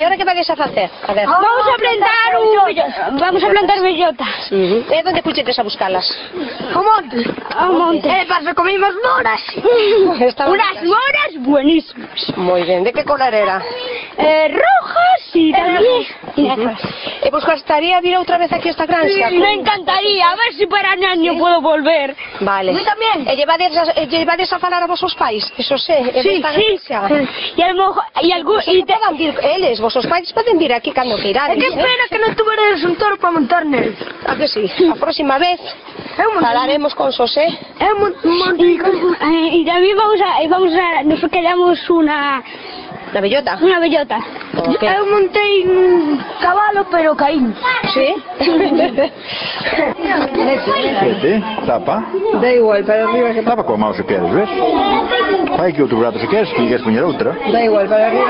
E agora que vais a facer? A ver. Vamos a plantar bellotas. E onde puxetes a buscalas? Ao monte. Ao monte. E paso comimos moras. Unas moras buenísimas. Moi ben, de que color era? Rojas y también negras. E vos gustaría vir outra vez aquí a esta granja? Me encantaría, a ver si para el año puedo volver. Vale. Yo también. E llevades a falar a vosos pais? Eso sé, Sí, sí. Y a lo mejor, y algún, y te poden vir eles, vosos pais poden vir aquí cando queirades. qué pena que no tuvieras un toro para montar nel. A que sí? A próxima vez falaremos con José. Y también vamos a, nos quedamos una bellota? Una bellota. Okay. Eu montei un cabalo, pero caí. Sí? Vete, tapa. Da igual, para arriba que Tapa com a mão se queres, vês? Vai aqui outro braço se queres, se queres punhar outra. Da igual, para arriba.